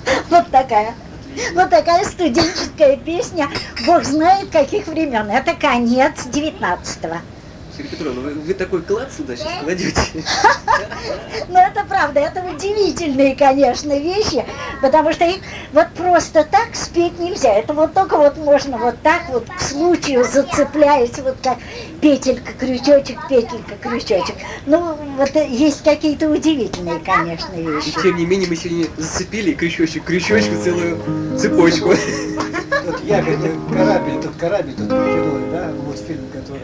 Вот такая. Вот такая студенческая песня, бог знает каких времен. Это конец 19-го. Сергей Петровна, вы такой клад сюда сейчас кладете? Но это правда, это удивительные, конечно, вещи, потому что их вот просто так спеть нельзя. Это вот только вот можно вот так вот к случаю, зацепляясь, вот как петелька, крючочек, петелька, крючочек. Ну, вот есть какие-то удивительные, конечно, вещи. И тем не менее мы сегодня зацепили крючочек, крючочку целую цепочку. Вот ягодный корабль, тот герой, да, мультфильм, который...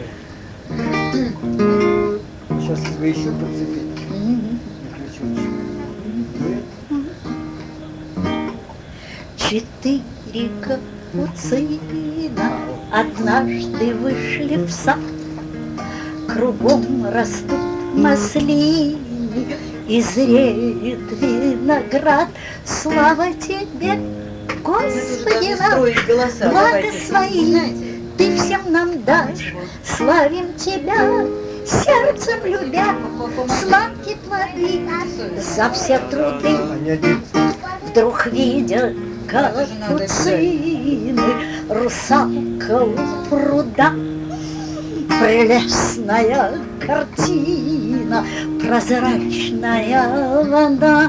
Сейчас вы еще подцепите на крючочек. 4 капуцина однажды вышли в сад. Кругом растут маслины и зреет виноград. Слава тебе, Господи наш, благо свои Ты всем нам дашь. Славим Тебя, сердцем любя, сладкие плоды за все труды. Вдруг видят капуцины русалка у пруда. Прелестная картина, прозрачная вода.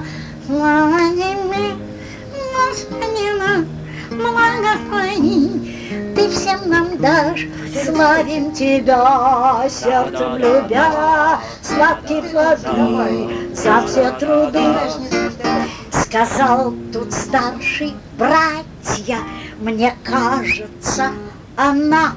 Благослови, Ты всем нам дашь. Славим Тебя, сердцем любя, сладкие плоды за все труды. Сказал тут старший: братья, мне кажется, она.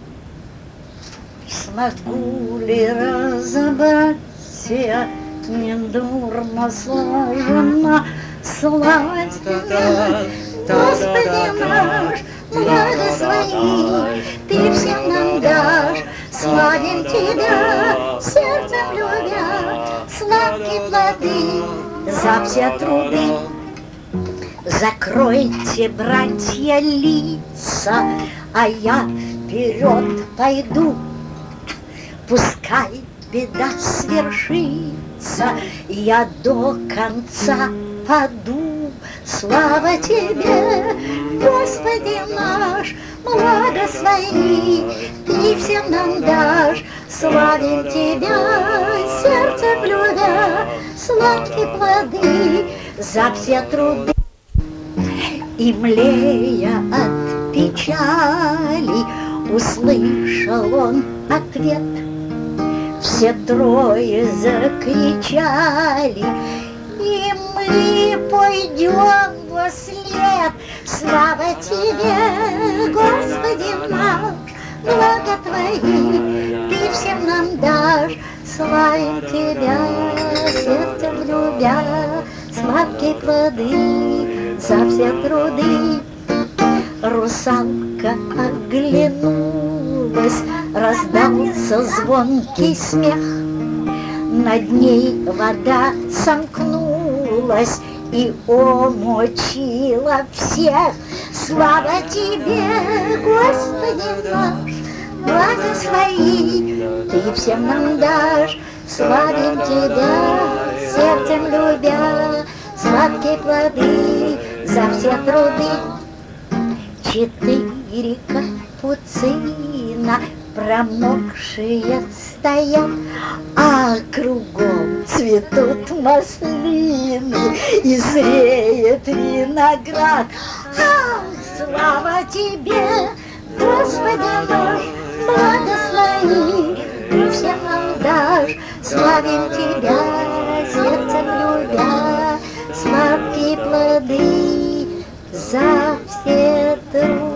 Смогу ли разобрать я, недурно сложена. Слава Тебе, Господи наш, благослови, Ты всем нам дашь. Славим Тебя, сердцем любя, сладкие плоды за все труды. Закройте, братья, лица, а я вперед пойду. Пускай беда свершится, я до конца паду. Слава Тебе, Господи наш, благослови, Ты всем нам дашь. Славим Тебя, сердцем любя, сладкие плоды за все труды. И млея от печали услышал он ответ. Все трое закричали, и мы пойдем во след. Слава Тебе, Господи наш, благо Твои Ты всем нам дашь. Славим Тебя, сердцем любя, сладкие плоды за все труды. Русалка оглянулась, раздался звонкий смех. Над ней вода сомкнулась и омочила всех. Слава Тебе, Господи наш, благослови, Ты всем нам дашь. Славим Тебя, сердцем любя, сладкие плоды за все труды. 4 капуцина промокшие стоят, а кругом цветут маслины и зреет виноград. Ах, слава Тебе, Господи наш, благослови, Ты всем нам дашь. Славим Тебя, сердцем любя, сладкие плоды за все труды.